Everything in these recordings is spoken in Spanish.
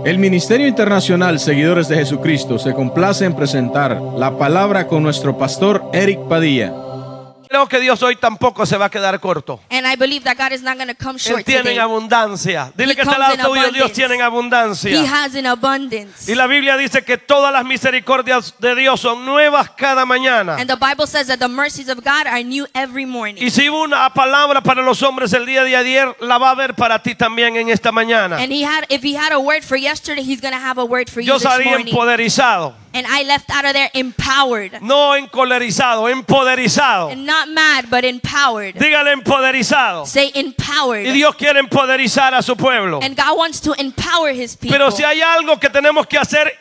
El Ministerio Internacional Seguidores de Jesucristo se complace en presentar la palabra con nuestro pastor Eric Padilla. Creo que Dios hoy tampoco se va a quedar corto. And I believe that God is not going to come short Él tiene today. en abundancia. Dile He que está al comes lado in tuyo, Dios abundance. tiene en He abundancia. has in abundance. Y la Biblia dice que todas las misericordias de Dios son nuevas cada mañana. And the Bible says that the mercies of God are new every morning. Y si hubo una palabra para los hombres el día de ayer, la va a haber para ti también en esta mañana. And if he had a word for yesterday, he's going to have a word for you Yo this salí morning. empoderizado, And I left out of there empowered. no encolerizado, empoderizado. And not mad, but empowered. Dígale empoderizado. Say empowered. Y Dios quiere empoderizar a su pueblo. And God wants to empower his people. Pero si hay algo que tenemos que hacer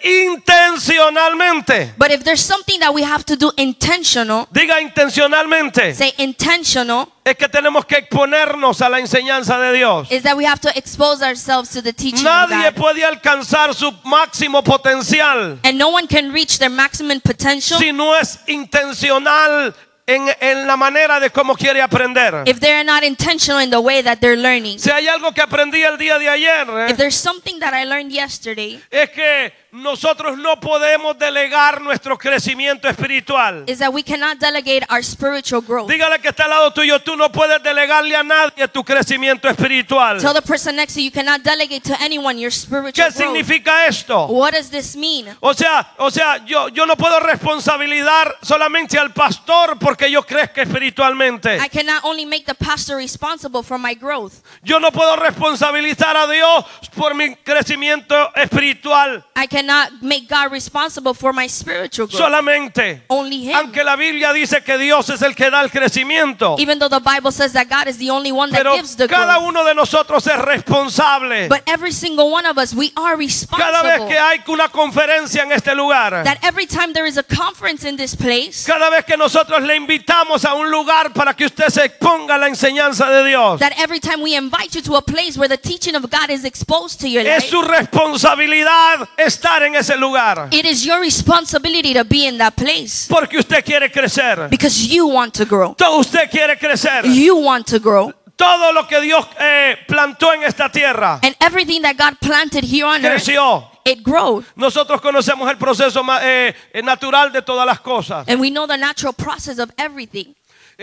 intencionalmente, But if there's something that we have to do intentional, diga intencionalmente, say intentional, es que tenemos que exponernos a la enseñanza de Dios. is that we have to expose ourselves to the teaching Nadie of God. puede alcanzar su máximo potencial And no one can reach their maximum potential si no es intencional en la manera de cómo quiere aprender. if they're not intentional in the way that they're learning. Si hay algo que aprendí el día de ayer, If there's something that I learned yesterday, es que nosotros no podemos delegar nuestro crecimiento espiritual. is that we cannot delegate our spiritual growth. Dígale que está al lado tuyo, tú no puedes delegarle a nadie tu crecimiento espiritual. Tell the person next to you, you cannot delegate to anyone your spiritual ¿Qué growth. significa esto? What does this mean? O sea, yo no puedo responsabilizar solamente al pastor porque yo crezca espiritualmente. I cannot only make the pastor responsible for my growth. Yo no puedo responsabilizar a Dios por mi crecimiento espiritual I cannot make God responsible for my spiritual growth. solamente. Only him. Aunque la Biblia dice que Dios es el que da el crecimiento, Even though the Bible says that God is the only one that pero gives the cada growth. uno de nosotros es responsable. But every single one of us, we are Cada vez responsible. que hay una conferencia en este lugar, That every time there is a conference in this place, cada vez que nosotros le invitamos a un lugar para que usted se exponga a la enseñanza de Dios, that every time we invite you to a place where the teaching of God is exposed to your es life, su responsabilidad estar en ese lugar. it is your responsibility to be in that place Porque usted quiere crecer. because you want to grow. Todo usted quiere crecer. You want to grow. Todo lo que Dios plantó en esta tierra And everything that God planted here on earth, creció. it grew. Nosotros conocemos el proceso natural de todas las cosas. And we know the natural process of everything.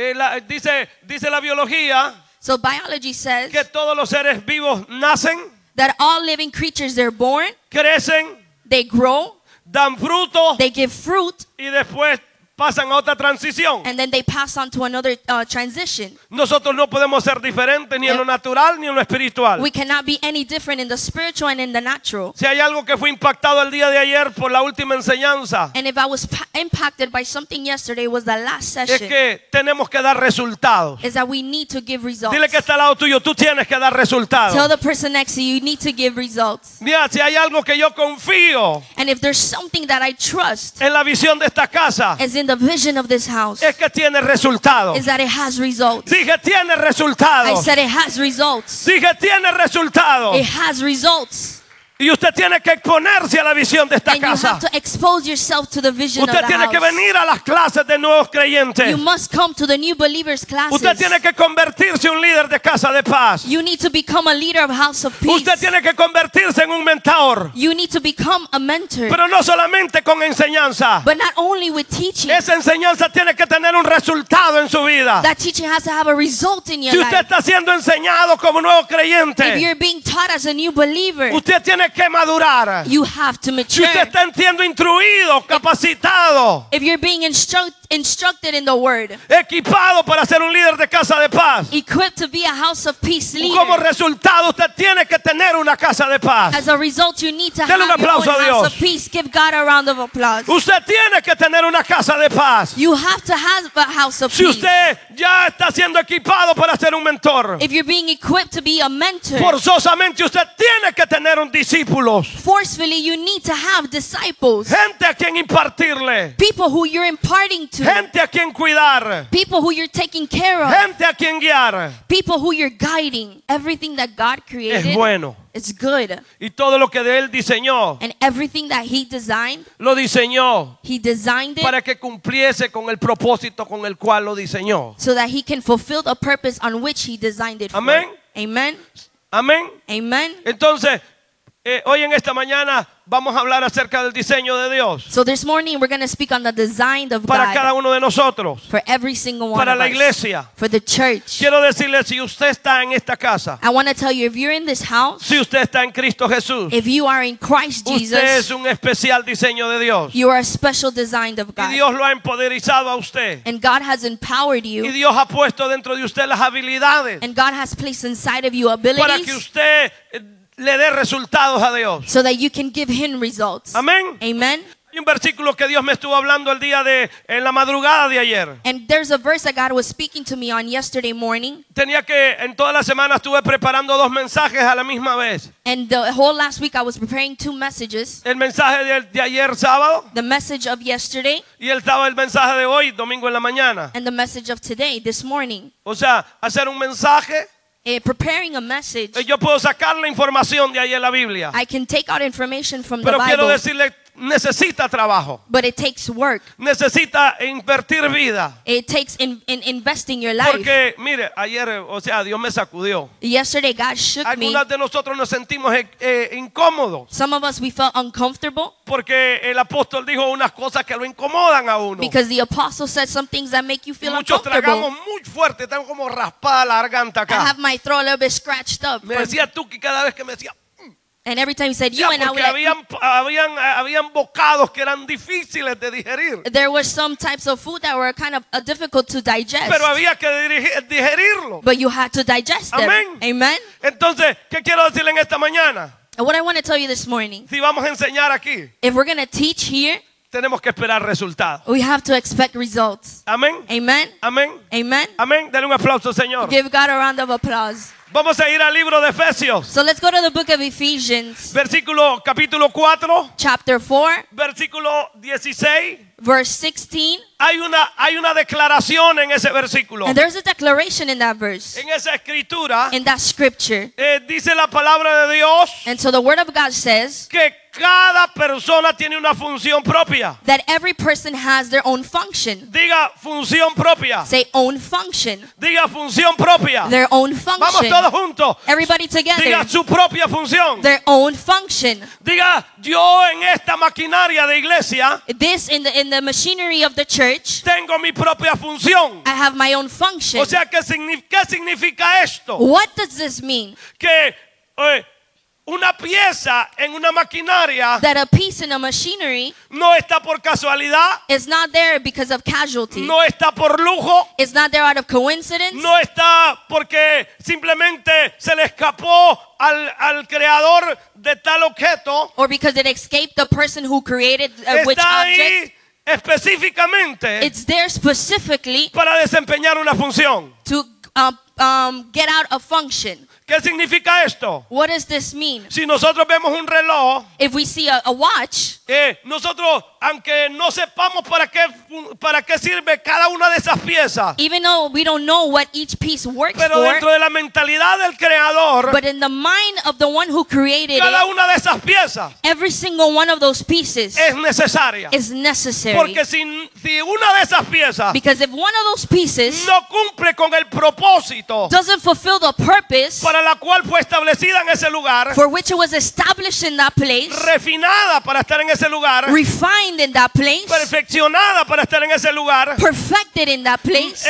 Dice la biología So biology says que todos los seres vivos nacen, that all living creatures, they're born, crecen, they grow, dan fruto they give fruit, y después pasan a otra transición. and then they pass on to another transition. Nosotros no podemos ser diferentes ni en lo natural ni en lo espiritual. We cannot be any different in the spiritual and in the natural. Si hay algo que fue impactado el día de ayer por la última enseñanza, And if I was impacted by something yesterday, was the last es session, que tenemos que dar resultados. is that we need to give results. Dile que está al lado tuyo, tú tienes que dar Tell resultados. the person next to you, you need to give results. Mira, si hay algo que yo confío And if there's something that I trust, en la visión de esta casa, is in the vision of this house, es que tiene resultados. is that it has results. Dije, tiene I resultados. said it has results. Dije, tiene resultados. It has results. Y usted tiene que exponerse a la visión de esta And you casa. have to expose yourself to the vision of Usted the tiene que house. venir a las clases de nuevos creyentes. You must come to the new believers classes. Usted tiene que convertirse en un líder de casa de paz. You need to become a leader of House of Peace. Usted tiene que convertirse en un mentor. You need to become a mentor. Pero no solamente con enseñanza. But not only with teaching. Esa enseñanza tiene que tener un resultado en su vida. That teaching has to have a result in your Si usted life. está siendo enseñado como nuevo If creyente, you're being taught as a new believer, usted tiene que madurar. you have to Si mature. usted está siendo instruido, capacitado, If you're being instructed in the word, equipado para ser un líder de casa de paz, equipped to be a House of Peace como leader, resultado usted tiene que tener una casa de paz. as a result, you need to have Dele un your own aplauso a House Dios. of Peace. Give God a round of applause. Usted tiene que tener una casa de paz. You have to have a House of Si Peace. usted ya está siendo equipado para ser un mentor, If you're being equipped to be a mentor, forzosamente usted tiene que tener un discípulos, forcefully you need to have disciples, gente a quien impartirle, people who you're imparting to, gente a quien cuidar, people who you're taking care of, gente a quien guiar. people who you're guiding. Everything that God Es created, bueno. it's good. Y todo lo que de él diseñó, And everything that He designed, lo diseñó He designed it para que cumpliese con el propósito con el cual lo diseñó. so that He can fulfill the purpose on which He designed it for. Amén. Amen. Amén. Amen. Entonces, Hoy en esta mañana vamos a hablar acerca del diseño de Dios So this morning we're going to speak on the design of para cada God uno de nosotros, for every single one para of la us, iglesia. for the church. Quiero decirle, si usted está en esta casa, I want to tell you, if you're in this house, si usted está en Cristo Jesús, if you are in Christ usted es Jesus, un especial diseño de Dios. you are a special design of Y God. Dios lo ha empoderizado a usted. And God has empowered Y you. Dios ha puesto dentro de usted las habilidades And God has placed inside of you para que abilities usted le dé resultados a Dios. so that you can give Him results. Amén. Amen. Hay un versículo que Dios me estuvo hablando en la madrugada de ayer. And there's a verse that God was speaking to me on yesterday morning. En toda la semana estuve preparando 2 mensajes a la misma vez. And the whole last week I was preparing 2 messages. El mensaje de ayer sábado The message of yesterday y el mensaje de hoy domingo en la mañana. and the message of today, this morning. O sea, hacer un mensaje, Preparing a message, yo puedo sacar la información de ahí en la Biblia. I can take out information from the Pero quiero Bible, decirle, necesita trabajo. but it takes work. Necesita invertir vida. It takes investing your life. Porque, mire, ayer, o sea, Dios me sacudió. Yesterday God shook me. Algunas de nosotros nos sentimos incómodos. Some of us, we felt uncomfortable Porque el apóstol dijo unas cosas que lo incomodan a uno. because the apostle said some things that make you feel Muchos tragamos uncomfortable. muy fuerte, tengo como raspada la garganta I acá. have my throat a little bit scratched up. Me decía tú que cada vez que me decía, And every time he said you, ya, and I would porque like, habían bocados que eran difíciles de digerir. there were some types of food that were kind of difficult to digest. Pero había que digerirlo. But you had to digest them. Amén. Amen. Entonces, ¿qué quiero decirle en esta mañana? And what I want to tell you this morning, Si vamos a enseñar aquí, if we're going to teach here, tenemos que esperar resultados. we have to expect results. Amén. Amen. Amén. Amen. Amén. Dale un aplauso, Señor. Give God a round of applause. Vamos a ir al libro de Efesios, So let's go to the book of Ephesians, capítulo 4, chapter 4, versículo 16. verse 16. Hay una declaración en ese versículo. And there's a declaration in that verse, En esa escritura in that scripture. dice la palabra de Dios And so the word of God says que cada persona tiene una función propia. that every person has their own function. Diga función propia. Say own function. Diga función propia. Their own Vamos function. todos juntos. Everybody Diga together. su propia función. Their own function. Diga, yo en esta maquinaria de iglesia This in the machinery of the church, tengo mi propia función. I have my own function. O sea, ¿qué significa esto? What does this mean? Que una pieza en una maquinaria That a piece in a machinery no está por casualidad, is not there because of casualty. no está por lujo, It's not there out of coincidence. no está porque simplemente se le escapó al creador de tal objeto. Or because it escaped the person who created which Está object. ahí específicamente It's there specifically para desempeñar una función. to get out a function. ¿Qué significa esto? What does this mean? Si nosotros vemos un reloj, If we see a watch, nosotros, aunque no sepamos para qué sirve cada una de esas piezas, even though we don't know what each piece works pero for, dentro de la mentalidad del creador, but in the mind of the one who created cada it, una de esas piezas every single one of those pieces es necesaria. is necessary. Porque si una de esas piezas Because if one of those pieces no cumple con el propósito doesn't fulfill the purpose para la cual fue establecida en ese lugar, for which it was established in that place, refinada para estar en ese lugar, refined in that place, perfeccionada para estar en ese lugar, perfected in that place,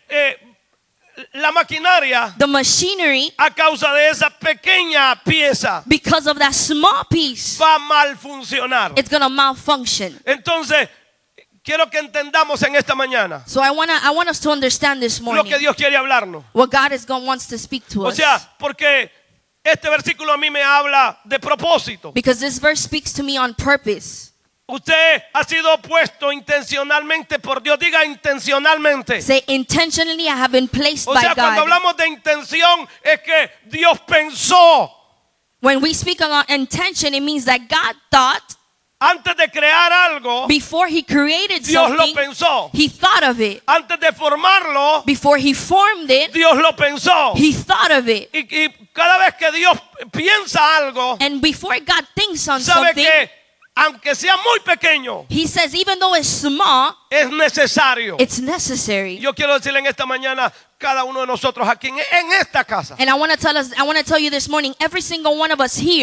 la maquinaria, the machinery, a causa de esa pequeña pieza, because of that small piece, va a mal funcionar. it's going to malfunction. Entonces, quiero que entendamos en esta mañana So I want us to understand this lo morning que Dios quiere hablarnos. what God wants to speak to O us. sea, porque este versículo a mí me habla de propósito. Because this verse speaks to me on purpose. Usted ha sido puesto intencionalmente por Dios. Diga intencionalmente. Say, intentionally I have been placed O by sea, cuando God. hablamos de intención es que Dios pensó When we speak about intention, it means that God thought antes de crear algo, before He created Dios lo something, pensó. He thought of it. Antes de formarlo, Before He formed it, Dios lo pensó. He thought of it. Y cada vez que Dios piensa algo, And before God thinks on sabe something, que aunque sea muy pequeño, He says even though it's small, es necesario. it's necessary. Yo quiero decirle en esta mañana, cada uno de nosotros aquí en esta casa, And I want to tell you this morning, every single one of us here,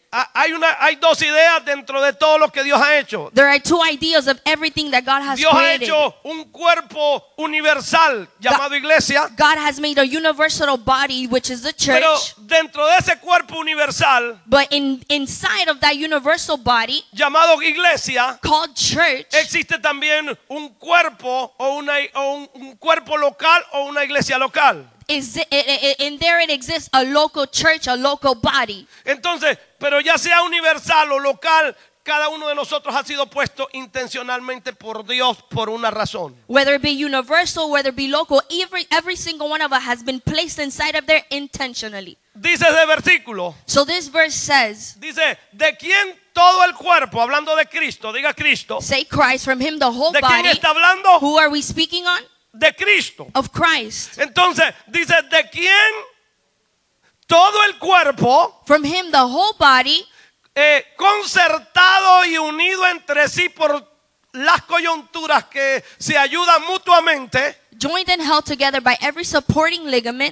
hay dos ideas dentro de todo lo que Dios ha hecho. There are two ideas of everything that God has Dios ha created. hecho un cuerpo universal llamado iglesia. God has made a universal body, which is the Pero church. dentro de ese cuerpo universal But inside of that universal body llamado iglesia, called church, existe también un cuerpo o un cuerpo local o una iglesia local. in there it exists a local church, a local body. Entonces, pero ya sea universal o local, cada uno de nosotros ha sido puesto intencionalmente por Dios por una razón. Whether it be universal, whether it be local, every single one of us has been placed inside of there intentionally. Dice ese versículo, So this verse says, dice, ¿de quién todo el cuerpo? Hablando de Cristo, diga Cristo. say Christ, from him the whole ¿De quién body. está hablando? Who are we speaking on? De Cristo. Of Christ. Entonces, dice, ¿de quién todo el cuerpo, From him the whole body, concertado y unido entre sí por las coyunturas que se ayudan mutuamente, joined and held together by every supporting ligament,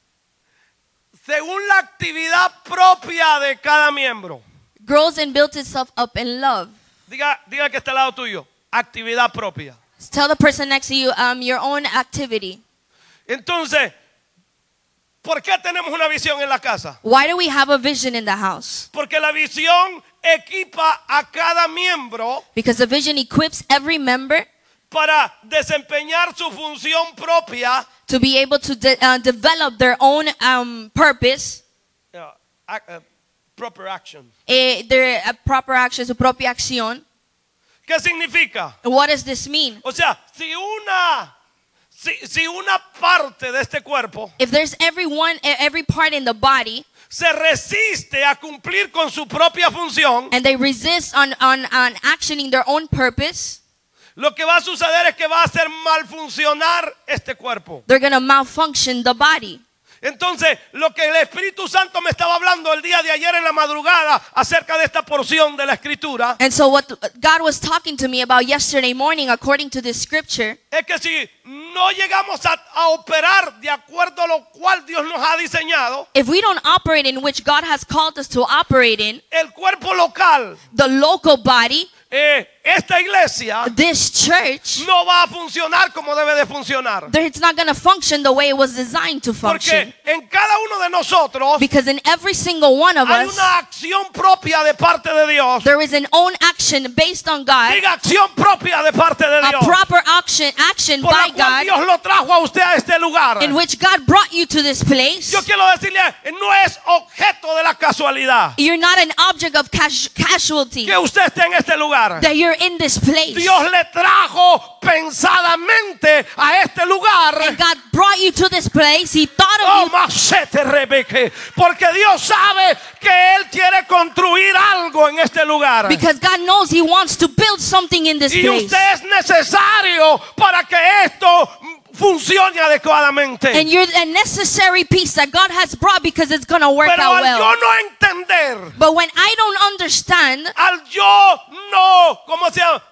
según la actividad propia de cada miembro? grows and builds itself up in love. Diga que está al lado tuyo, actividad propia. Tell the person next to you, your own activity. Entonces, ¿por qué tenemos una visión en la casa? Why do we have a vision in the house? Porque la visión equipa a cada miembro Because the vision equips every member para desempeñar su función propia, to be able to develop their own purpose, proper action. their proper action, su propia acción. ¿Qué significa? What does this mean? O sea, si una parte de este cuerpo If there's every part in the body, se resiste a cumplir con su propia función, and they resist on actioning their own purpose, lo que va a suceder es que va a hacer mal funcionar este cuerpo. they're going to malfunction the body. Entonces, lo que el Espíritu Santo me estaba hablando el día de ayer en la madrugada acerca de esta porción de la Escritura, And so what God was talking to me about yesterday morning, according to this scripture, es que si no llegamos a operar de acuerdo a lo cual Dios nos ha diseñado, if we don't operate in which God has called us to operate in, el cuerpo local, the local body, esta iglesia, this church, no va a funcionar como debe de funcionar. it's not going to function the way it was designed to function. Porque en cada uno de nosotros Because in every single one of hay us, una acción propia de parte de Dios. there is an own action based on God, Diga acción propia de parte de a Dios. proper action Por by la cual God, Dios lo trajo a usted a este lugar. in which God brought you to this place. Yo quiero decirle, no es objeto de la casualidad You're not an object of casualty, que usted esté en este lugar. that you're in this place. Dios le trajo pensadamente a este lugar. And God brought you to this place. He thought of Oh, you. macete, Rebeque, porque Dios sabe que Él quiere construir algo en este lugar. Because God knows He wants to build something in this Y place. usted es necesario para que esto funcione adecuadamente. And you're a necessary piece that God has brought because it's going to work Pero out al well. yo no entender, But when I don't understand, al yo no, ¿cómo se llama?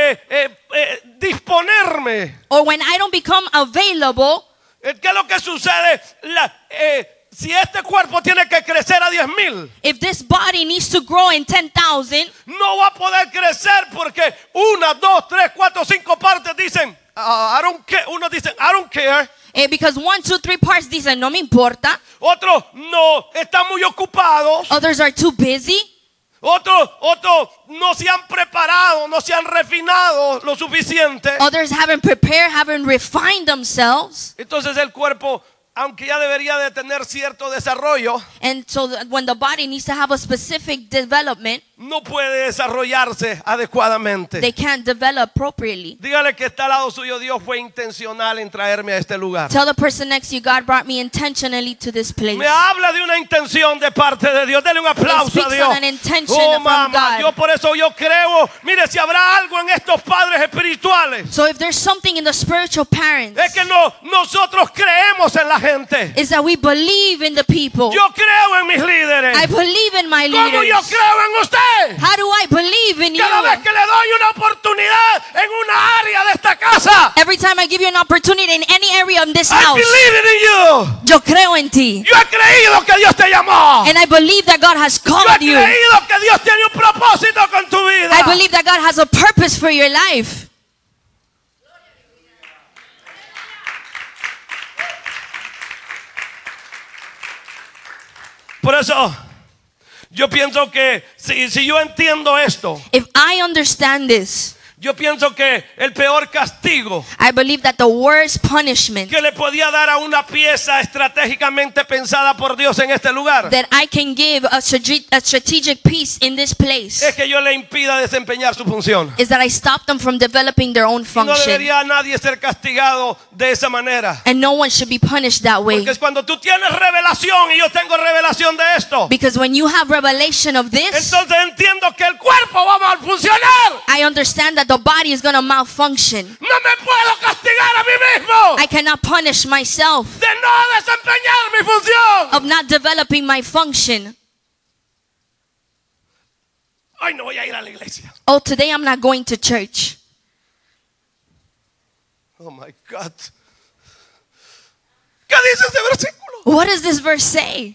Disponerme. or when I don't become available, ¿Qué es lo que sucede? Si este cuerpo tiene que crecer a 10,000, if this body needs to grow in 10,000, no va a poder crecer porque 1, 2, 3, 4, 5 partes dicen, I don't care. Unos dicen, I don't care. because 1, 2, 3 parts dicen, no me importa. Otros no, están muy ocupados. Others are too busy. Otros no se han preparado, no se han refinado lo suficiente. Others haven't prepared, haven't refined themselves. Entonces el cuerpo, aunque ya debería de tener cierto desarrollo, And so when the body needs to have a specific development, no puede desarrollarse adecuadamente. they can't develop appropriately. Dígale que está al lado suyo, Dios fue intencional en traerme a este lugar. Tell the person next to you, God brought me intentionally to this place. Me habla de una intención de parte de Dios. Dele un aplauso a speaks Dios. on an intention Oh, from mamá, God. por eso yo creo, mire, si habrá algo en estos padres espirituales, So if there's something in the spiritual parents, es que nosotros creemos en la gente. is that we believe in the people. Yo creo en mis líderes. I believe in my ¿Cómo yo leaders. creo en usted? How do I believe in Cada vez you? que le doy una oportunidad en una área de esta esta casa, Every time I give you an opportunity in any area in this I house, believe in you. yo creo en ti. Yo he creído que Dios te llamó. And I believe that God has Yo he called you. creído que Dios tiene un propósito con tu vida. I believe that God has a purpose for your life. Por eso, yo pienso que si yo entiendo esto, If I understand this, yo pienso que el peor castigo I believe that the worst punishment que le podía dar a una pieza estratégicamente pensada por Dios en este lugar that I can give a strategic piece in this place es que yo le impida desempeñar su función. is that I stop them from developing their own No function. debería nadie ser castigado de esa manera. And no one should be punished that way. Porque es cuando tú tienes revelación y yo tengo revelación de esto, Because when you have revelation of this, entonces entiendo que el cuerpo va a mal funcionar. I understand that the body is going to malfunction. No me puedo castigar a mí mismo I cannot punish myself de no desempeñar mi función. of not developing my function. Ay, no voy a ir a la iglesia. Oh, today I'm not going to church. Oh my God. ¿Qué dice ese versículo? What does this verse say?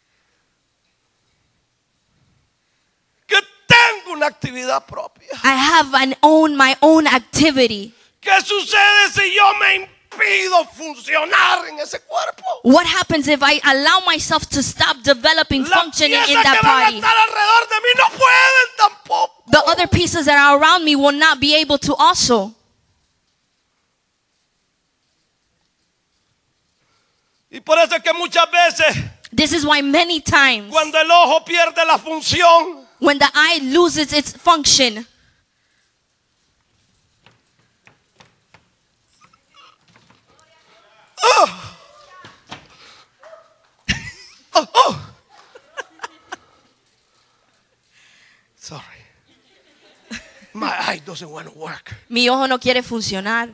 Que tengo una actividad propia. I have my own activity. ¿Qué sucede si yo me impido funcionar en ese cuerpo? What happens if I allow myself to stop developing Las functioning piezas in that que van a body? estar alrededor de mí no pueden tampoco. The other pieces that are around me will not be able to also. Y por eso es que muchas veces This is why many times cuando el ojo pierde la función, when the eye loses its function, sorry, my eye doesn't want to work. mi ojo no quiere funcionar.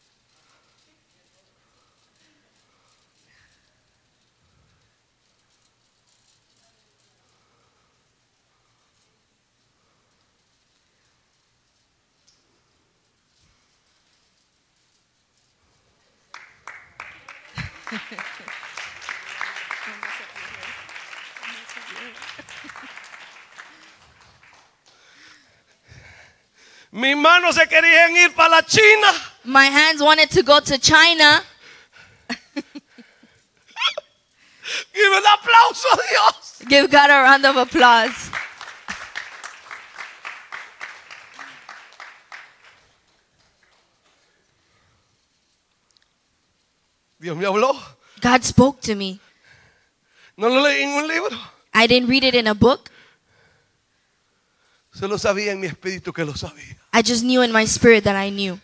Mis manos se querían ir para la China. My hands wanted to go to China. Give un aplauso a Dios. Give God a round of applause. Dios me habló. God spoke to me. No lo leí en un libro. I didn't read it in a book. Solo sabía en mi espíritu que lo sabía. I just knew in my spirit that I knew.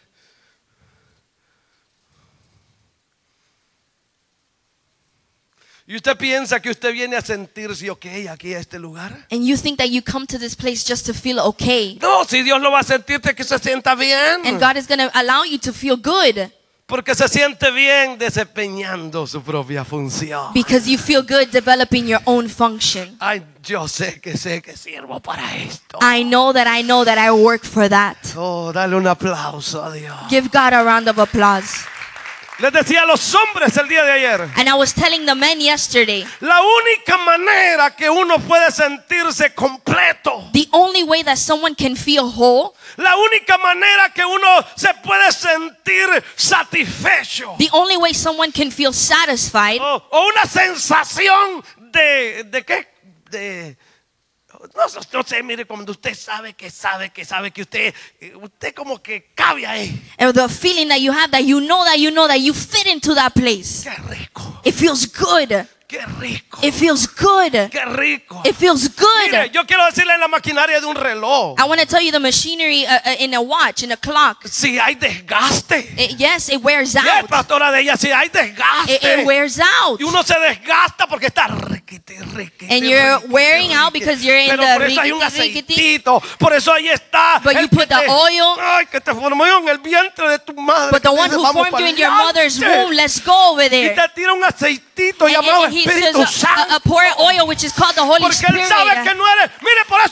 ¿Y usted piensa que usted viene a sentirse aquí a este lugar? And you think that you come to this place just to feel okay. No, si Dios lo va a sentirte que se sienta bien. And God is going to allow you to feel good. Porque se siente bien desempeñando su propia función. Because you feel good developing your own function. Ay, yo sé que sirvo para esto. I know that I work for that. Oh, dale un aplauso a Dios. Give God a round of applause. Les decía a los hombres el día de ayer. And I was telling the men yesterday, La única manera que uno puede sentirse completo, the only way that someone can feel whole, la única manera que uno se puede sentir satisfecho, the only way someone can feel satisfied, o una sensación de qué, de no sé, mire, cuando usted sabe que usted como que cabe ahí. or the feeling that you have that you know that you fit into that place. Qué rico, It feels good. qué rico, It feels good. qué rico. It feels Mire, good. yo quiero decirle en la maquinaria de un reloj, I want to tell you the machinery in a watch, in a clock. si hay desgaste. Yes, it wears Yes, out. pastora de ella, si hay desgaste. It wears out. Y uno se desgasta porque está riquiti. And you're wearing out because you're in Pero the por eso hay un rickety. aceitito. Por eso ahí está. But el you que put the te- oil. Ay, que te formó en el vientre de tu madre. But the que te one dice, who "Vamos formed you in pa'lante". your mother's womb, let's go over Y there. te tira un aceitito llamado And he says Espíritu Santo. a pour oil which is called the Holy Porque él sabe que Spirit. no eres. Mire, por eso es que hay un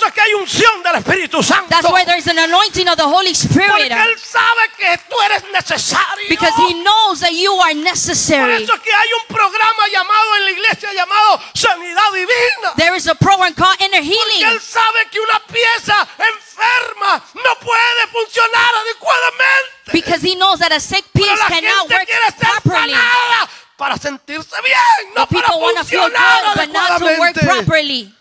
unción del Espíritu Santo. That's why there's an anointing of the Holy Spirit. Porque Él sabe que tú eres necesario. Because He knows that you are Por necessary. eso es que hay un programa llamado en la iglesia llamado Sanidad Divina. There is a program called Inner Porque Healing. Él sabe que una pieza enferma no puede funcionar adecuadamente. Because He knows that a sick Pero piece la cannot gente work quiere ser properly. sanada para sentirse bien, no But para people want to feel funcionar good, but not to work adecuadamente. properly.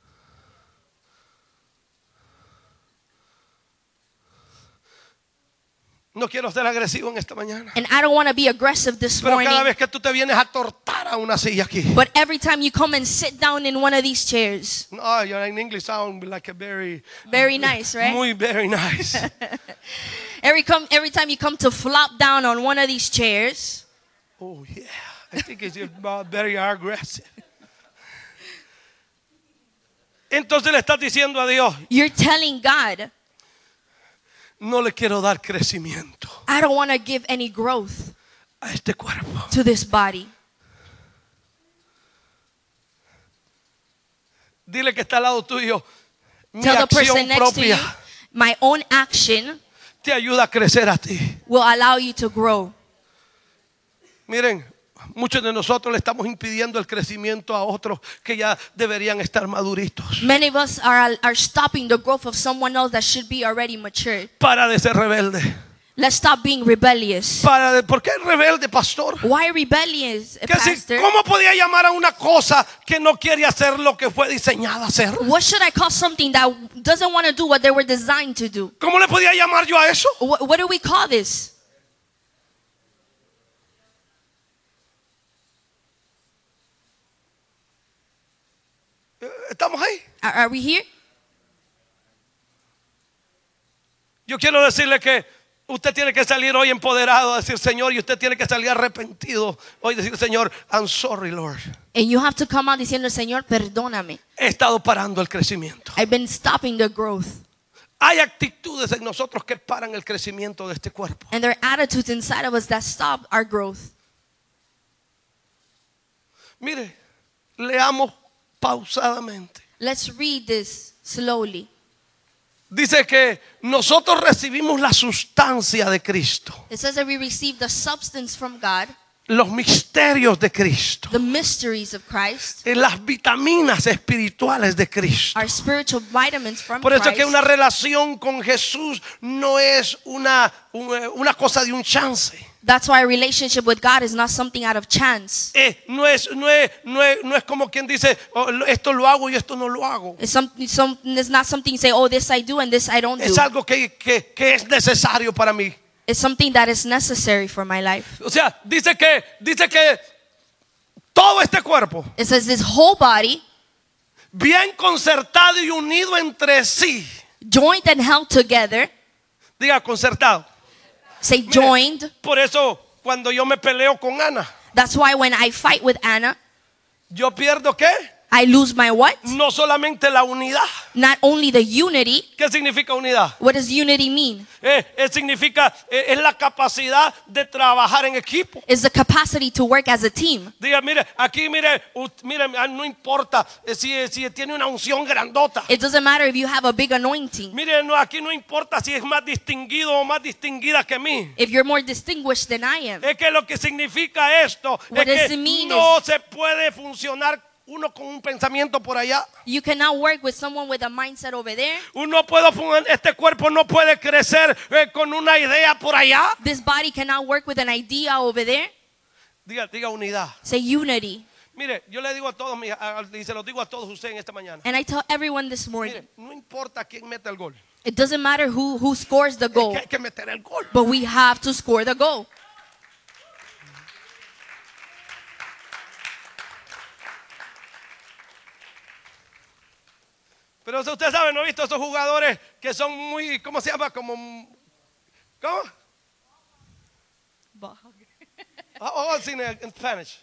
No quiero ser agresivo en esta mañana. And I don't want to be aggressive this Pero cada morning. vez que tú te vienes a tortar a una silla aquí. But every time you come and sit down in one of these chairs, No, you're in English sound like a very nice, right? muy very nice. Every time you come to flop down on one of these chairs, Oh yeah, I think it's very aggressive. Entonces le estás diciendo a Dios, you're telling God, no le quiero dar crecimiento I don't want to give any growth a este cuerpo. to this body. Dile que está al lado tuyo. Mi Tell the acción person next to you, propia my own action te ayuda a crecer a ti. will allow you to grow. Miren, muchos de nosotros le estamos impidiendo el crecimiento a otros que ya deberían estar maduritos. Many of us are stopping the growth of someone else that should be already matured. Para de ser rebelde. Let's stop being rebellious. ¿Por qué rebelde, pastor? Why rebellious, Que si, pastor? ¿cómo podía llamar a una cosa que no quiere hacer lo que fue diseñada a hacer? What should I call something that doesn't want to do what they were designed to do? ¿Cómo le podía llamar yo a eso? What do we call this? ¿Estamos ahí? Are we here? Yo quiero decirle que usted tiene que salir hoy empoderado a decir Señor, y usted tiene que salir arrepentido hoy decir Señor, I'm sorry Lord. And you have to come out diciendo, Señor, perdóname. He estado parando el crecimiento. I've been stopping the growth. Hay actitudes en nosotros que paran el crecimiento de este cuerpo. And there are attitudes inside of us that stop our growth. Mire, leamos pausadamente. Let's read this slowly. Dice que nosotros recibimos la sustancia de Cristo, It says that we receive the substance from God, los misterios de Cristo, the mysteries of Christ, las vitaminas espirituales de Cristo. our spiritual vitamins from Por eso es que Christ. una relación con Jesús no es una cosa de un chance. That's why a relationship with God is not something out of chance. No es como quien dice, oh, esto lo hago y esto no lo hago. It's not something you say, oh, this I do and this I don't do. Es algo que es necesario para mí. It's something that is necessary for my life. O sea, dice que todo este cuerpo, It says this whole body, bien concertado y unido entre sí. joined and held together. Diga concertado. Say Mire, joined. por eso cuando yo me peleo con Ana, That's why when I fight with Anna, yo pierdo ¿qué? I lose my what? No solamente la unidad. Not only the unity. ¿Qué significa unidad? What does unity mean? Significa es la capacidad de trabajar en equipo. It's the capacity to work as a team. Diga, mire, aquí mire, no importa si tiene una unción grandota. It doesn't matter if you have a big anointing. Mire, aquí no importa si es más distinguido o más distinguida que mí. If you're more distinguished than I am. Es que lo que significa esto What es does que it mean no se puede funcionar uno con un pensamiento por allá. You cannot work with someone with a mindset over there. Este cuerpo no puede crecer con una idea por allá. This body cannot work with an idea over there. Diga unidad. Say unity. Mire, yo le digo a todos, y se lo digo a todos ustedes en esta mañana. And I tell everyone this morning, Mire, no importa quién mete el gol. it doesn't matter who scores the Es que goal, hay que meter el gol. but we have to score the goal. Pero usted sabe, ¿no he visto esos jugadores que son muy, ¿cómo se llama? ¿Cómo? Oh, in Spanish.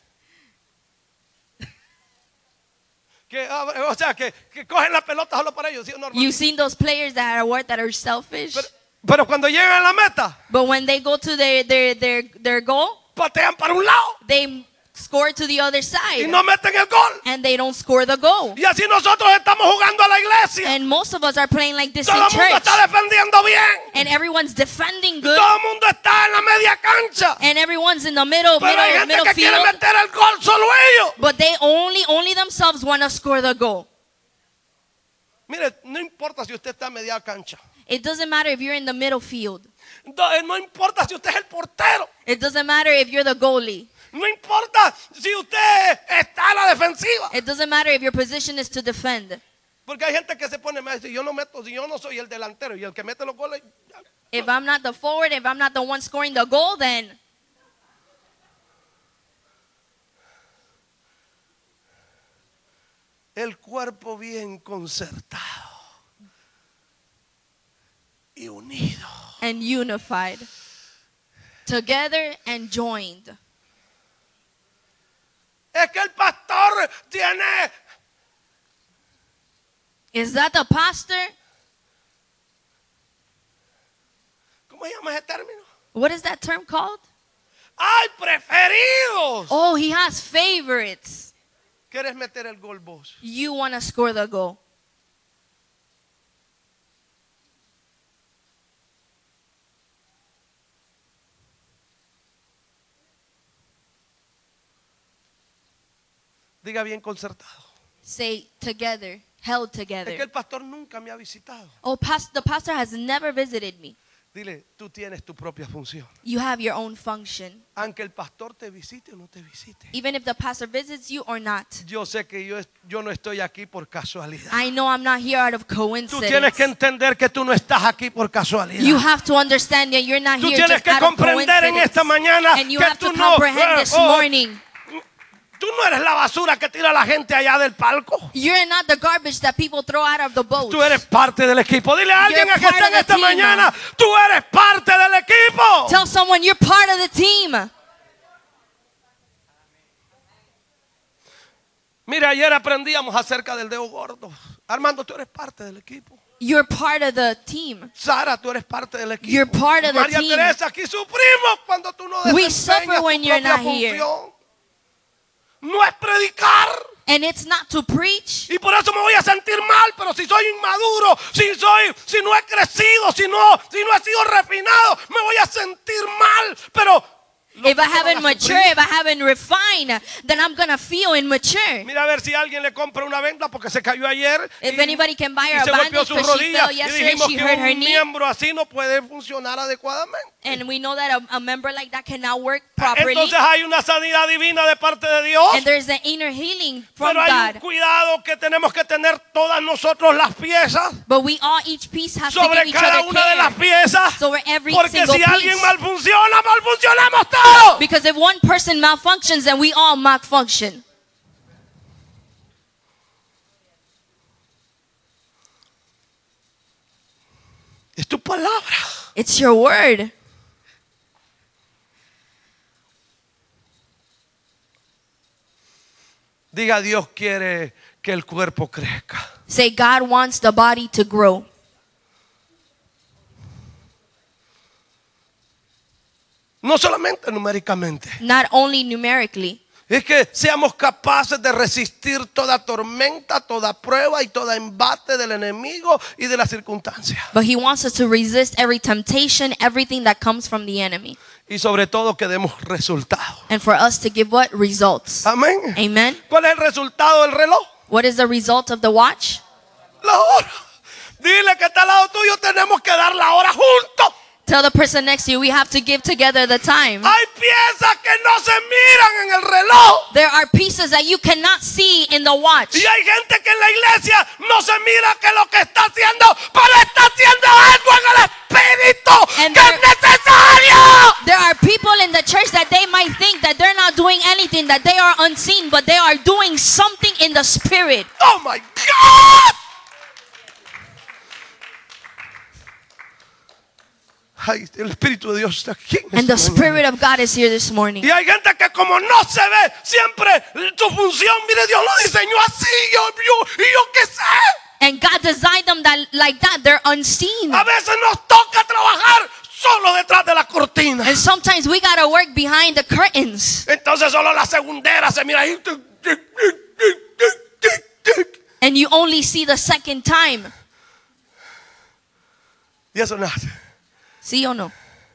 O sea, que cogen la pelota solo para ellos. ¿Sí o no, hermano? You've seen those players that are selfish, Pero cuando llegan a la meta, but when they go to their goal, patean para un lado. they score to the other y side. no meten el gol. And they don't score the goal. Y así nosotros estamos jugando a la iglesia. And most of us are playing like this in Todo el mundo church. está defendiendo bien. And everyone's defending good. Todo el mundo está en la media cancha. And everyone's in the middle Pero hay gente que quiere field. meter el gol solo ellos. But they only themselves want to score the goal. Mire, no importa si usted está en media cancha. It doesn't matter if you're in the middle field. No importa si usted es el portero. It doesn't matter if you're the goalie. No importa si usted está en la defensiva. It doesn't matter if your position is to defend. Porque hay gente que se pone mal. Si yo no meto, si yo no soy el delantero y el que mete los goles. If I'm not the forward, if I'm not the one scoring the goal, then El cuerpo bien concertado y unido. and unified, together and joined. Es que el pastor tiene. Is that the pastor? ¿Cómo se llama ese término? What is that term called? ¡Ay, preferidos! Oh, he has favorites. ¿Quieres meter el gol vos? You want to score the goal. Diga bien concertado. Say together, held Es que together. el pastor nunca me ha visitado. Oh, the pastor has never visited me. Dile, tú tienes tu propia función. You have your own function. Aunque el pastor te visite o no te visite. Even if the pastor visits you or not. Yo sé que yo no estoy aquí por casualidad. I know I'm not here out of Tú coincidence. tienes que entender que tú no estás aquí por casualidad. You have to understand that you're not Tú here tienes just que out of comprender en coincidence. esta mañana And you que have tú to no, comprehend this morning. tú no eres la basura que tira la gente allá del palco. You're not the garbage that people throw out of the boat. Tú eres parte del equipo. Dile a alguien You're que está part en of esta the team. mañana, tú eres parte del equipo. Tell someone you're part of the team. Mira, ayer aprendíamos acerca del dedo gordo. Armando, tú eres parte del equipo. You're part of the team. Sara, tú eres parte del equipo. You're part of the María team. Teresa, aquí sufrimos cuando tú no We desempeñas suffer tu when you're propia not here. función. No es predicar. And it's not to preach. Y por eso me voy a sentir mal, pero si soy inmaduro, si no he crecido, si no he sido refinado, me voy a sentir mal, pero If I haven't matured, if I haven't refined, then I'm going to feel immature. mira a ver si alguien le compra una venda porque se cayó ayer If y, anybody can buy y her a se golpeó bandage sus because she rodillas fell y yesterday, dijimos she que hurt her un knee. miembro así no puede funcionar adecuadamente. And we know that a member like that cannot work properly. Entonces hay una sanidad divina de parte de Dios. And there's an inner healing from Pero hay un God. cuidado que tenemos que tener todas nosotros las piezas But we all, each piece has to give sobre each cada other una de las care. piezas. So we're every Porque single si alguien piece. mal funcionamos todos. Because if one person malfunctions, then we all malfunction. Es tu palabra. It's your word. Diga, Dios quiere que el cuerpo crezca. Say God wants the body to grow. No solamente numéricamente. Not only numerically. Es que seamos capaces de resistir toda tormenta, toda prueba y todo embate del enemigo y de las circunstancias. But he wants us to resist every temptation, everything that comes from the enemy. Y sobre todo que demos resultados. And for us to give what? Results. Amén. Amen. ¿Cuál es el resultado del reloj? What is the result of the watch? La hora. Dile que está al lado tuyo, tenemos que dar la hora juntos. Tell the person next to you, we have to give together the time. Hay piezas que no se miran en el reloj. There are pieces that you cannot see in the watch. Y hay gente que en la iglesia no se mira que lo que está haciendo, pero está haciendo algo en el espíritu And que es necesario. There are people in the church that they might think that they're not doing anything, that they are unseen, but they are doing something in the spirit. Oh my God. Ay, el Espíritu de Dios está aquí. And the Spirit of God is here this morning. Y hay gente que como no se ve siempre su función, mire, Dios lo diseñó así, yo qué sé. And God designed them like that. They're unseen. A veces nos toca trabajar solo detrás de la cortina. And sometimes we gotta work behind the curtains. Entonces solo la segundera se mira ahí. And you only see the second time. Y eso nada. ¿Sí o no?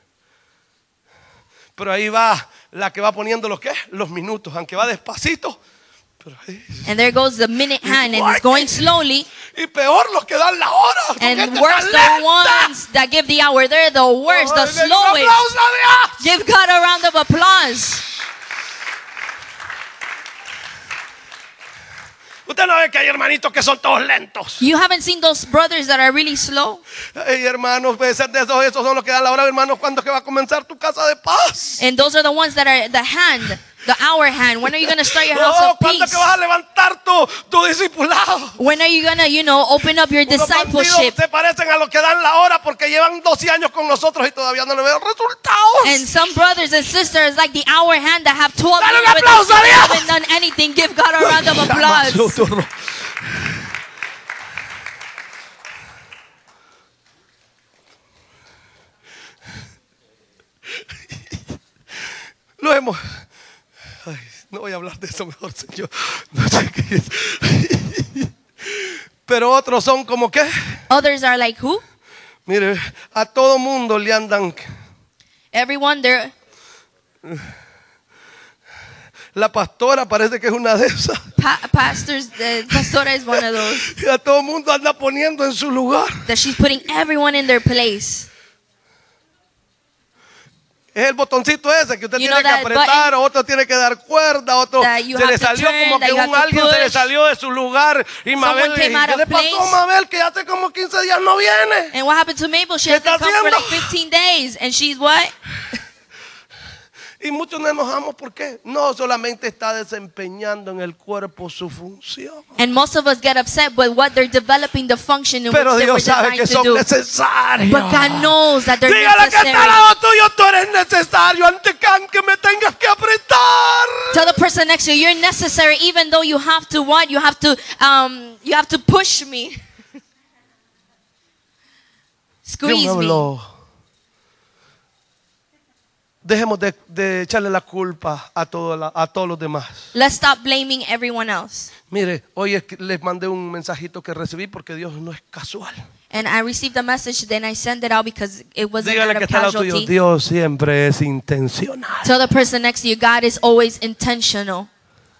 Pero ahí va la que va poniendo los minutos, aunque va despacito. Pero ahí, And there goes the minute hand, and it's going slowly. y peor los que dan la hora. con And gente worse, tan the lenta. ones that give the hour. They're the worst, the Ay, den un slowest. aplauso a Dios. Give God a round of applause. Usted no ve que hay hermanitos que son todos lentos. You haven't seen those brothers that are really slow? Hey, hermanos, puede ser de esos son los que dan la hora, hermanos. ¿Cuándo es que va a comenzar tu casa de paz? And those are the ones that are the hand, the hour hand. When are you going to start your house Oh, of ¿cuándo es peace? que vas a levantar tu discipulado? When are you going to, open up your Unos bandidos discipleship? se parecen a los que dan la hora porque llevan 12 años con nosotros y todavía no le veo resultados. And some brothers and sisters like the hour hand that have 12 Dale un years with us, aplauso a they Dios. haven't done anything. Give God a round of applause. Lo hemos. Ay, no voy a hablar de eso mejor, Señor. No sé qué es. Pero otros son como que, Others are like who? mire, a todo mundo le andan. Everyone, they're La pastora parece que es una de esas. pastors. The pastora is one of those. Y a todo mundo anda poniendo en su lugar. That she's putting everyone in their place. Es el botoncito ese que usted You tiene know que that apretar, otro tiene que dar cuerda, otro that you se le have to salió turn, como that que you have to alguien se le push. salió de su lugar y Mabel, came out ¿qué of le pasó a place. Mabel que hace como 15 días no viene? And what happened to Mabel? She ¿Qué hasn't está come for haciendo? like 15 days. And she's what? Y muchos nos enojamos porque no solamente está desempeñando en el cuerpo su función, And most of us get upset with what they're developing the function in pero which they were Dios sabe designed que to son do. necesarios. But God knows that they're Dígale que está al necessary. lado tuyo, tú eres necesario antes que me tengas que apretar. Tell the person next to you, you're necessary, even though you have to what? You have to push me. Dios Squeeze me me. habló. Dejemos de echarle la culpa a todos los demás. Let's stop blaming everyone else. Mire, hoy les mandé un mensajito que recibí porque Dios no es casual. And I received a message, then I sent it out because it wasn't Dígale out que of está al lado tuyo, casualty. Dios siempre es intencional. Tell the person next to you, God is always intentional.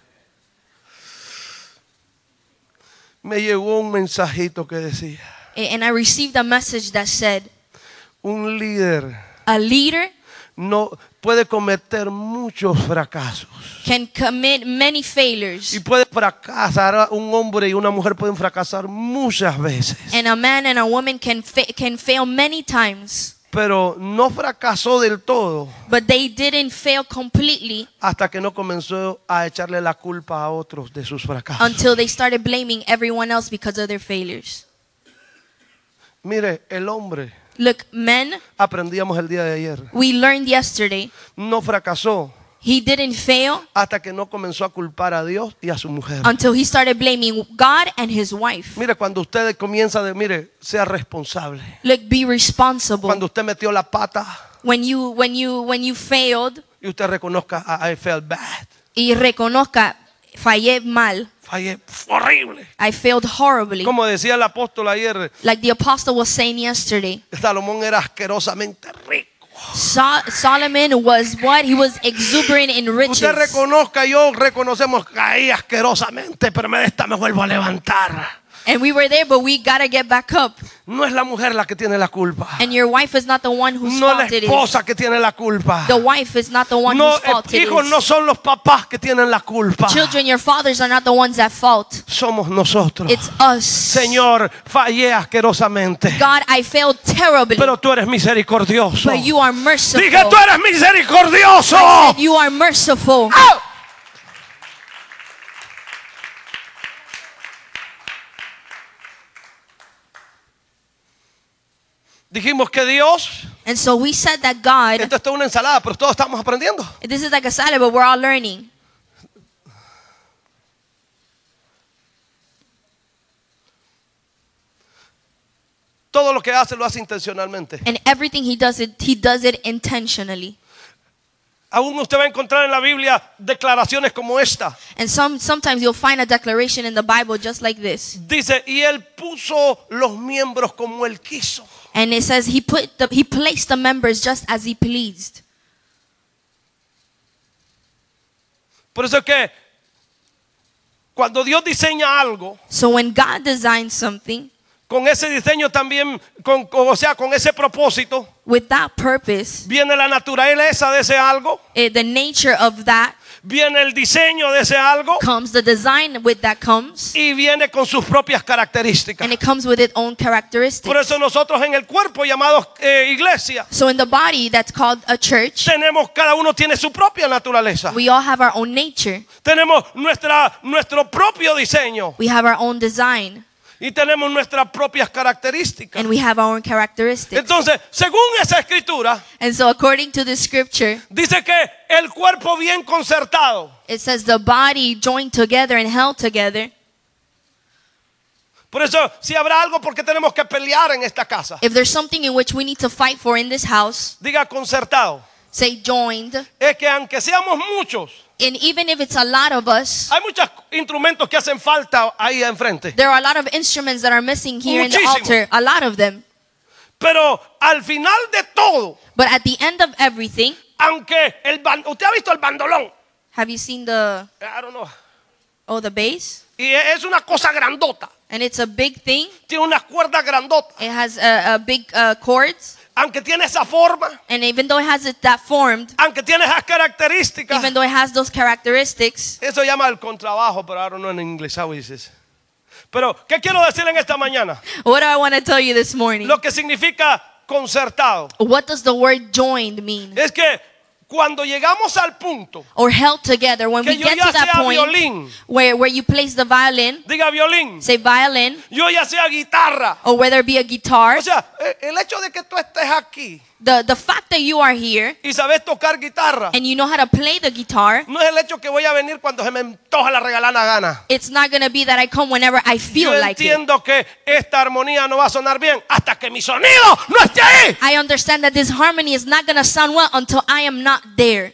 Me llegó un mensajito que decía, And I received a message that said, un líder a leader no puede cometer muchos fracasos. can commit many failures. Y puede fracasar, un hombre y una mujer pueden fracasar muchas veces. And a man and a woman can fail many times. Pero no fracasó del todo But they didn't fail completely hasta que no comenzó a echarle la culpa a otros de sus fracasos. until they started blaming everyone else because of their failures. Mire, el hombre, Look, men, aprendíamos el día de ayer, we learned yesterday, no fracasó he didn't fail hasta que no comenzó a culpar a Dios y a su mujer. until he started blaming God and his wife. Mire, cuando usted comienza mire, sea responsable. Look, be responsible. Cuando usted metió la pata When you failed y usted reconozca, I felt bad. y reconozca, fallé mal. Fallé horrible. I failed horribly. Como decía el apóstol ayer, Like the apostle was saying yesterday, Salomón era asquerosamente rico. Solomon was what? He was exuberant in riches. Usted reconozca, yo reconocemos, caí asquerosamente, pero de esta me vuelvo a levantar. And we were there, but we gotta get back up. No es la mujer la que tiene la culpa. And your wife is not the one whose No la fault it is. esposa que tiene la culpa. The wife is not the one No, whose fault it hijos is. no son los papás que tienen la culpa. Children, your fathers are not the ones at fault. Somos nosotros. It's us. Señor, fallé asquerosamente, God, I failed terribly, pero tú eres misericordioso. but you are merciful. Dije, tú eres misericordioso. I said, you are merciful. ¡Au! Dijimos que Dios, And so we said that God, esto es una ensalada, pero todos estamos aprendiendo. this is like a salad, but we're all learning. todo lo que hace lo hace intencionalmente. And everything he does it intentionally. Aún usted va a encontrar en la Biblia declaraciones como esta. And sometimes you'll find a declaration in the Bible just like this. Dice, y él puso los miembros como él quiso. And it says he placed the members just as he pleased. Por eso es que cuando Dios diseña algo, So when God designs something con ese diseño también, con ese propósito, with that purpose, viene la naturaleza de ese algo, the nature of that viene el diseño de ese algo comes, the design with that comes, y viene con sus propias características. and it comes with its own characteristics. Por eso nosotros en el cuerpo llamados iglesia, So in the body that's called a church, cada uno tiene su propia naturaleza. we all have our own nature. Tenemos nuestro propio diseño We have our own design, y tenemos nuestras propias características. and we have our own characteristics. Entonces, según esa escritura, And so according to the scripture, dice que el cuerpo bien concertado. it says the body joined together and held together. Por eso, si habrá algo porque tenemos que pelear en esta casa, If there's something in which we need to fight for in this house, diga concertado. say joined. Es que aunque seamos muchos, And even if it's a lot of us, hay muchos instrumentos que hacen falta ahí enfrente. there are a lot of instruments that are missing here in the Muchísimo. altar, a lot of them. Pero al final de todo, But at the end of everything, aunque usted ha visto el bandolón, have you seen the I don't know, the bass? y es una cosa grandota, And it's a big thing. tiene unas cuerdas grandotas, It has a big chords. aunque tiene esa forma, And even though it has it that formed, aunque tiene esas características, even though it has those characteristics, eso llama el contrabajo, pero I don't know in English how is this. Pero, ¿qué quiero decir en esta mañana? what do I want to tell you this morning? Lo que significa concertado What does the word joined mean? es que cuando llegamos al punto, Or held together. When que we yo get ya to that sea point violín, where you place the violin, diga violín, say violin, yo ya sea guitarra, or whether it be a guitar, o sea, el hecho de que tú estés aquí the fact that you are here y sabes tocar guitarra, and you know how to play the guitar, no es el hecho que voy a venir cuando se me antoja la regalada gana. it's not going to be that I come whenever I feel Yo like it. entiendo que esta armonía no va a sonar bien hasta que mi sonido no esté ahí. I understand that this harmony is not going to sound well until I am not there.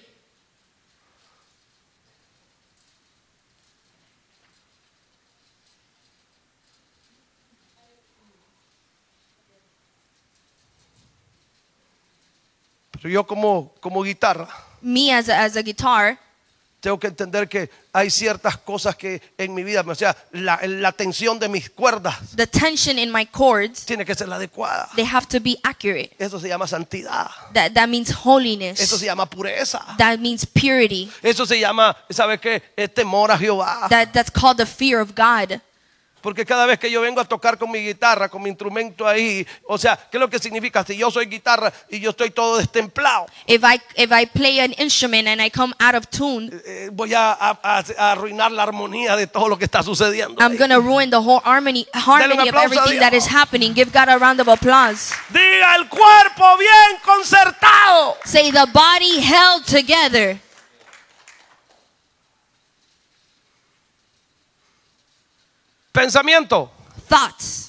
Pero yo como guitarra Me as a guitar, tengo que entender que hay ciertas cosas que en mi vida, o sea, la tensión de mis cuerdas the tension in my chords, tiene que ser la adecuada. they have to be accurate. Eso se llama santidad. That means Eso holiness. se llama pureza. That means purity. Eso se llama, ¿sabe qué? Temor a Jehová. That's called the fear of God. Porque cada vez que yo vengo a tocar con mi guitarra, con mi instrumento ahí, o sea, ¿qué es lo que significa? Si yo soy guitarra y yo estoy todo destemplado, If I play an instrument and I come out of tune, voy a arruinar la armonía de todo lo que está sucediendo. I'm ahí. going to ruin the whole harmony of aplauso a everything Dios. that is happening. Give God a round of applause. Diga el cuerpo bien concertado. Say the body held together. Pensamiento. Thoughts.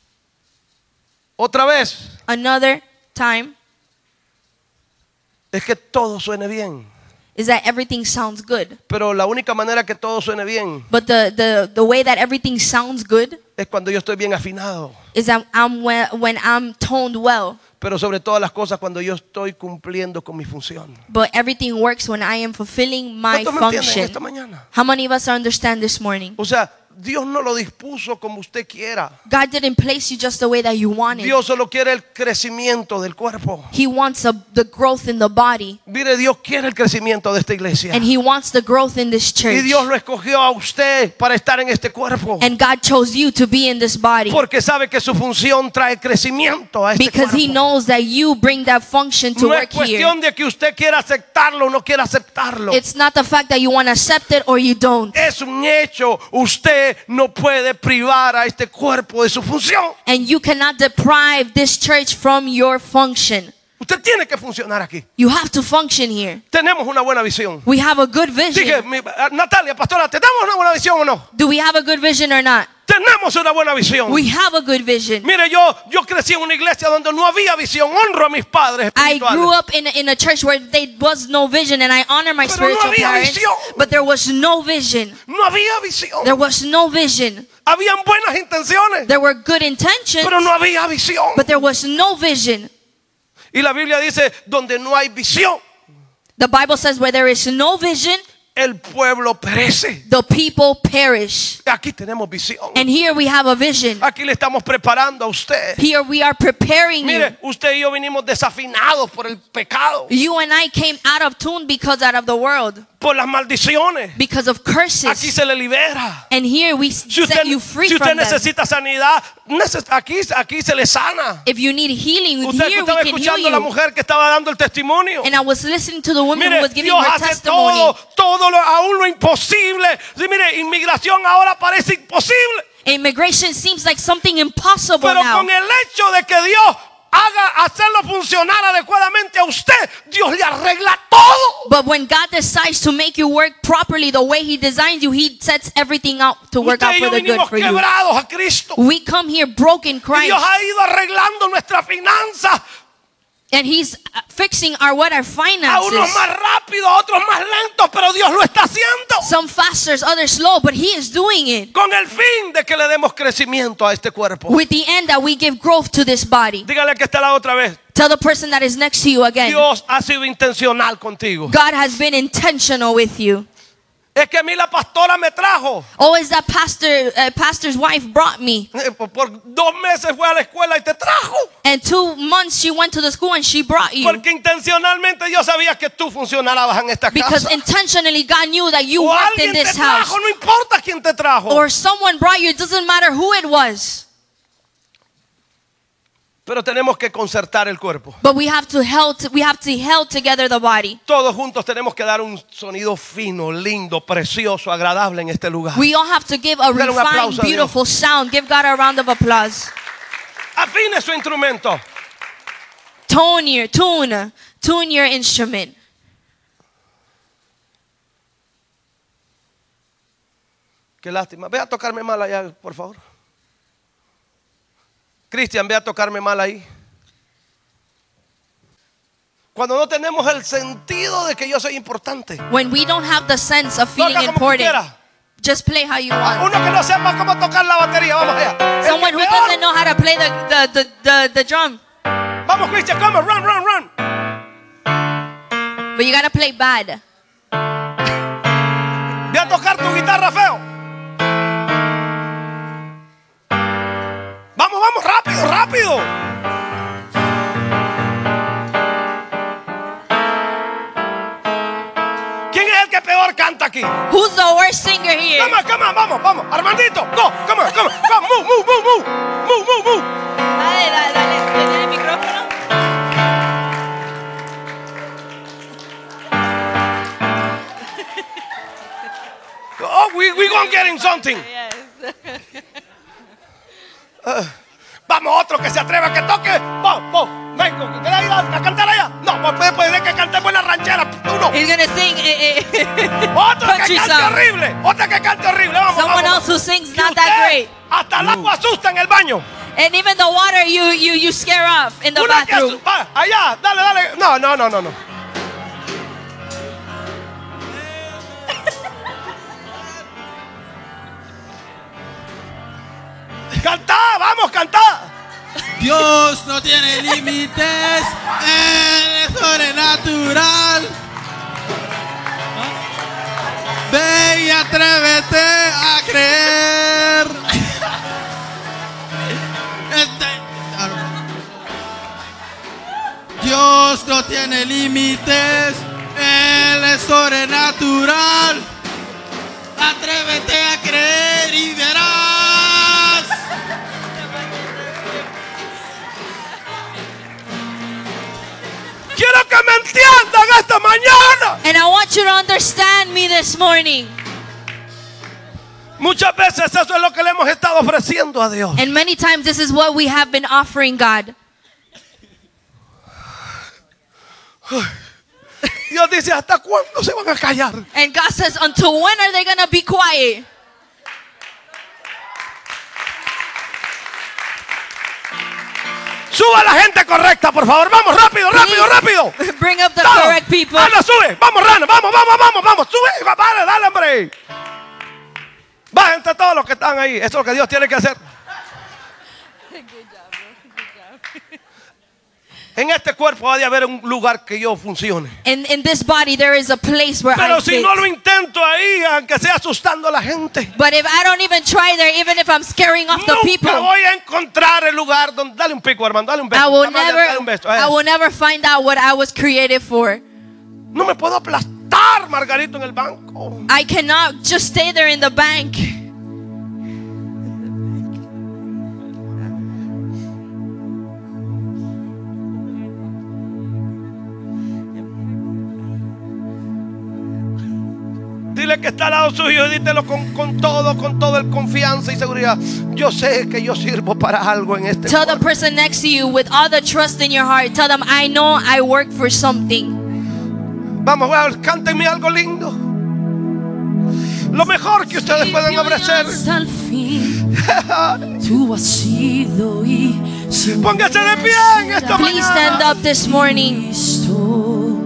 Otra vez, Another time es que todo suene bien. is that everything sounds good. Pero la única manera que todo suene bien But the way that everything sounds good es cuando yo estoy bien afinado. is that when I'm toned well. Pero sobre todas las cosas cuando yo estoy cumpliendo con mi función. But everything works when I am fulfilling my ¿Cuántos me entienden function. esta mañana? How many of us understand this morning? O sea, Dios no lo dispuso como usted quiera. God didn't place you just the way that you wanted. Dios solo quiere el crecimiento del cuerpo. He wants the growth in the body. Mire, Dios quiere el crecimiento de esta iglesia. And He wants the growth in this Y church. Dios lo escogió a usted para estar en este cuerpo. And God chose you to be in this body. Porque sabe que su función trae crecimiento a este Because He cuerpo. knows that you bring that function to No es work here. cuestión de que usted quiera aceptarlo o no quiera aceptarlo. It's not the fact that you want to accept it or you don't. Es un hecho. Usted no puede privar a este cuerpo de su función. And you cannot deprive this church from your function. Usted tiene que funcionar aquí. You have to function here. Tenemos una buena visión. We have a good Dije, vision. Natalia, pastora, ¿tenemos una buena visión o no? Do we have a good vision or not? Tenemos una buena visión. We have a good vision. Mire, yo crecí en una iglesia donde no había visión. Honro a mis padres I grew espirituales. up in a church where there was no vision, and I honor my Pero no spiritual había parents. visión. But there was no vision. No había visión. There was no vision. Habían buenas intenciones, There were good intentions, pero no había visión. but there was no vision. Y la Biblia dice, donde no hay visión, The Bible says where there is no vision, el pueblo perece. the people perish. Aquí tenemos visión. And here we have a vision. Aquí le estamos preparando a usted. Here we are preparing you. Mire, usted y yo vinimos desafinados por el pecado, You and I came out of tune because out of the world, por las maldiciones. because of Aquí curses. se le libera. And here we Si usted, set you free si usted from them. necesita sanidad, aquí se le sana. If you need healing, Usted here we estaba can heal escuchando a la you. mujer que estaba dando el testimonio. And I was listening to the woman who Mire, was giving Dios her hace testimony. todo aún lo imposible. Sí, mire, inmigración ahora parece imposible. Immigration seems like something impossible Pero now. con el hecho de que Dios haga hacerlo funcionar adecuadamente a usted, Dios le arregla todo. But when God decides to make you work properly the way He designed you, He sets everything out to work Usted out y for yo the good vinimos for you. quebrados a Cristo. We come here broken Y Christ, Dios ha ido arreglando nuestras finanzas. and He's fixing our A unos finances. más rápido, a otros más lentos, pero Dios lo está haciendo. Some faster, others slow, but He is doing it Con el fin de que le demos crecimiento a este cuerpo. with the end that we give growth to this body. Dígale que está la otra vez. Tell the person that is next to you again. Dios ha sido intencional contigo. God has been intentional with you. Es que a mí la pastora me trajo. Oh, is that pastor's wife brought me. Por 2 meses fue a la escuela y te trajo. And 2 months she went to the school and she brought you. Porque intencionalmente Dios sabía que tú funcionabas en esta Because casa. intentionally God knew that you O worked in alguien te this house. trajo, no importa quién te trajo. Or someone brought you, it doesn't matter who it was. Pero tenemos que concertar el cuerpo. But we have to held together the body. Todos juntos tenemos que dar un sonido fino, lindo, precioso, agradable en este lugar. We all have to give a Dale un refined, aplauso a Dios. beautiful sound. Give God a round of applause. Afine su instrumento. Tune your instrument. Qué lástima. Ve a tocarme mal allá, por favor. Cristian, ve a tocarme mal ahí. Cuando no tenemos el sentido de que yo soy importante. When we don't have the sense of feeling Toca como tú important, quieras. just play how you want. Uno que no sepa cómo tocar la batería, vamos allá. El Someone que who peor. doesn't know how to play the drum, Vamos, Cristian, come on, run. but you gotta play bad. Ve a tocar tu guitarra feo. Vamos, rápido. ¿Quién es el que peor canta aquí? Who's the worst singer here? Come on, vamos. Armandito, go, come on. Move. Dale, ¿tienes el micrófono? Oh, we gonna get in something. Vamos, otro que se atreva, que toque. Vos, vengo, que queda ahí a cantar allá. No, puede que cante buena ranchera. Tú no. He's gonna sing Otro que country cante song. horrible. Otra que cante horrible. Vamos. Someone else who sings Y not that usted, great. hasta el agua asusta en el baño. And even the water you scare off in the Una que bathroom. va, allá, dale. No. Cantá. Dios no tiene límites, Él es sobrenatural. Ve y atrévete a creer. Dios no tiene límites, Él es sobrenatural. Atrévete a creer y verás. Quiero que me entiendan esta mañana. And I want you to understand me this morning. Muchas veces eso es lo que le hemos estado ofreciendo a Dios. And many times this is what we have been offering God. Dios dice, ¿hasta cuándo se van a callar? And God says, until when are they going to be quiet? Suba a la gente correcta, por favor. Vamos, rápido, rápido, rápido. Bring up the Vamos. correct people. Ana, sube. Vamos, Rana. Vamos. Sube. Vale, dale, hombre. Bájense todos los que están ahí. Eso es lo que Dios tiene que hacer. En este cuerpo ha de haber un lugar que yo funcione. In this body there is a place where Pero I si fit. no lo intento ahí, aunque sea asustando a la gente, But if I don't even try there, even if I'm scaring off the people, nunca voy a encontrar el lugar donde... Dale un pico, hermano, dale un beso. I will Dale un beso. I will never find out what I was created for. No me puedo aplastar, Margarito, en el banco. I cannot just stay there in the bank. Dile que está al lado suyo y dítelo con todo el confianza y seguridad. Yo sé que yo sirvo para algo en este Tell the cuerpo. person next to you with all the trust in your heart. Tell them, I know I work for something. Vamos, cántenme algo lindo. Lo mejor que ustedes pueden ofrecer. Hasta el fin, tú has sido y siempre Póngase de pie en esta Please stand mañana. up this morning. Cristo.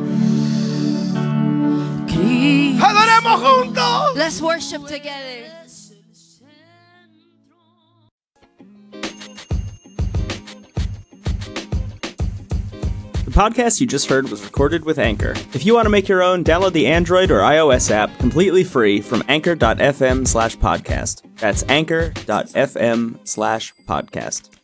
Cristo. Adoremos juntos. Let's worship together. The podcast you just heard was recorded with Anchor. If you want to make your own, download the Android or iOS app completely free from anchor.fm/podcast. That's anchor.fm/podcast.